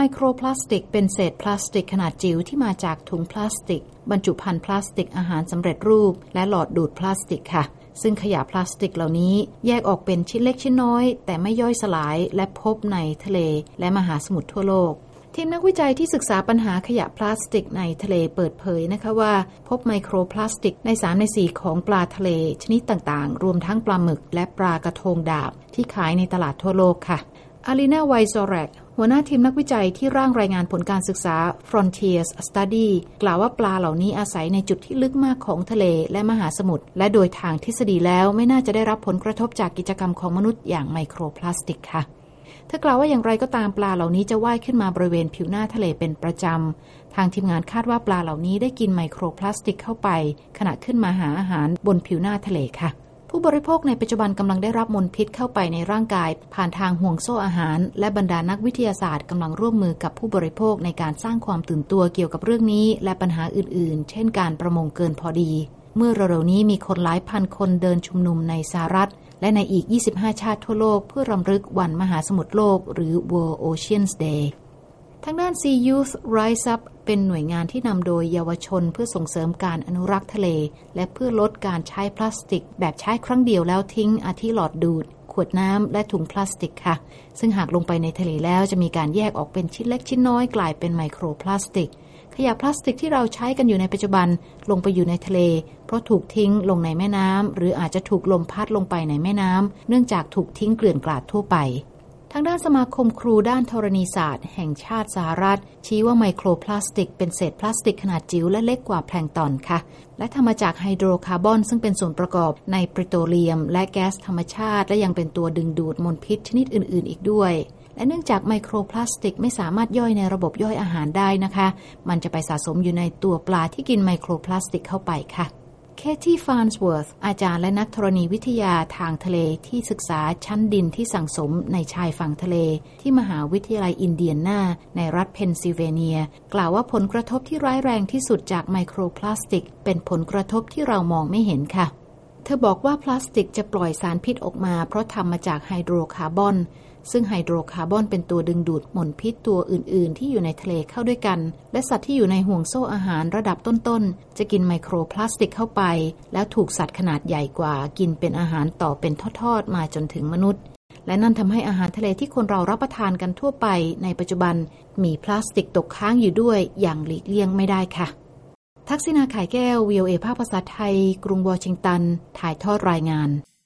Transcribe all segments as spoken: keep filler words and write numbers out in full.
มโครพลาสติกเป็นเศษพลาสติกขนาดจิ๋วที่มาจากถุงพลาสติกบรรจุภัณฑ์พลาสติกอาหารสำเร็จรูปและหลอดดูดพลาสติกค่ะซึ่งขยะพลาสติกเหล่านี้แยกออกเป็นชิ้นเล็กชิ้นน้อยแต่ไม่ย่อยสลายและพบในทะเลและมหาสมุทรทั่วโลกทีมนักวิจัยที่ศึกษาปัญหาขยะพลาสติกในทะเลเปิดเผยนะคะว่าพบไมโครพลาสติกในสามในสี่ของปลาทะเลชนิดต่างๆรวมทั้งปลาหมึกและปลากระทงดาบที่ขายในตลาดทั่วโลกค่ะอารีนาไวซอรักหัวหน้าทีมนักวิจัยที่ร่างรายงานผลการศึกษา Frontiers Study กล่าวว่าปลาเหล่านี้อาศัยในจุดที่ลึกมากของทะเลและมหาสมุทรและโดยทางทฤษฎีแล้วไม่น่าจะได้รับผลกระทบจากกิจกรรมของมนุษย์อย่างไมโครพลาสติกค่ะเธอกล่าวว่าอย่างไรก็ตามปลาเหล่านี้จะว่ายขึ้นมาบริเวณผิวหน้าทะเลเป็นประจำทางทีมงานคาดว่าปลาเหล่านี้ได้กินไมโครพลาสติกเข้าไปขณะขึ้นมาหาอาหารบนผิวหน้าทะเลค่ะผู้บริโภคในปัจจุบันกำลังได้รับมลพิษเข้าไปในร่างกายผ่านทางห่วงโซ่อาหารและบรรดานักวิทยาศาสตร์กำลังร่วมมือกับผู้บริโภคในการสร้างความตื่นตัวเกี่ยวกับเรื่องนี้และปัญหาอื่นๆเช่นการประมงเกินพอดีเมื่อเร็วๆนี้มีคนหลายพันคนเดินชุมนุมในสหรัฐและในอีกยี่สิบห้าชาติทั่วโลกเพื่อรำลึกวันมหาสมุทรโลกหรือ World Oceans Dayทางด้าน Sea Youth Rise Up เป็นหน่วยงานที่นำโดยเยาวชนเพื่อส่งเสริมการอนุรักษ์ทะเลและเพื่อลดการใช้พลาสติกแบบใช้ครั้งเดียวแล้วทิ้งอาทิหลอดดูดขวดน้ำและถุงพลาสติกค่ะซึ่งหากลงไปในทะเลแล้วจะมีการแยกออกเป็นชิ้นเล็กชิ้นน้อยกลายเป็นไมโครพลาสติกขยะพลาสติกที่เราใช้กันอยู่ในปัจจุบันลงไปอยู่ในทะเลเพราะถูกทิ้งลงในแม่น้ำหรืออาจจะถูกลมพัดลงไปในแม่น้ำเนื่องจากถูกทิ้งเกลื่อนกลาดทั่วไปทางด้านสมาคมครูด้านธรณีศาสตร์แห่งชาติสหรัฐชี้ว่าไมโครพลาสติกเป็นเศษพลาสติกขนาดจิ๋วและเล็กกว่าแพลงก์ตอนค่ะและทำมาจากไฮโดรคาร์บอนซึ่งเป็นส่วนประกอบในปิโตรเลียมและแก๊สธรรมชาติและยังเป็นตัวดึงดูดมลพิษชนิดอื่นๆอีกด้วยและเนื่องจากไมโครพลาสติกไม่สามารถย่อยในระบบย่อยอาหารได้นะคะมันจะไปสะสมอยู่ในตัวปลาที่กินไมโครพลาสติกเข้าไปค่ะเคที่ฟานส์เวิร์ธอาจารย์และนักธรณีวิทยาทางทะเลที่ศึกษาชั้นดินที่สั่งสมในชายฝั่งทะเลที่มหาวิทยาลัยอินเดียนาในรัฐเพนซิลเวเนียกล่าวว่าผลกระทบที่ร้ายแรงที่สุดจากไมโครพลาสติกเป็นผลกระทบที่เรามองไม่เห็นค่ะเธอบอกว่าพลาสติกจะปล่อยสารพิษออกมาเพราะทำมาจากไฮโดรคาร์บอนซึ่งไฮโดรคาร์บอนเป็นตัวดึงดูดมลพิษตัวอื่นๆที่อยู่ในทะเลเข้าด้วยกันและสัตว์ที่อยู่ในห่วงโซ่อาหารระดับต้นๆจะกินไมโครพลาสติกเข้าไปแล้วถูกสัตว์ขนาดใหญ่กว่ากินเป็นอาหารต่อเป็นทอดๆมาจนถึงมนุษย์และนั่นทำให้อาหารทะเลที่คนเรารับประทานกันทั่วไปในปัจจุบันมีพลาสติกตกค้างอยู่ด้วยอย่างหลีกเลี่ยงไม่ได้ค่ะทักษิณา ข่ายแก้ว วี โอ เอ ภาคภาษาไทยกรุงวอชิงตันถ่ายทอดรายงาน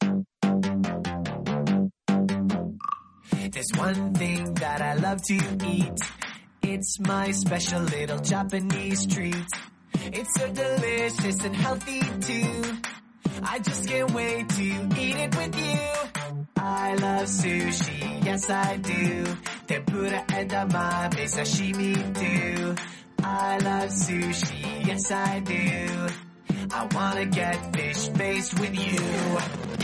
There's one thing that I love to eat. It's my special little Japanese treat. It's so delicious and healthy too. I just can't wait to eat it with you. I love sushi, yes I do. Tempura and edamame, sashimi too. I love sushi, yes I do. I wanna get fish-based with you.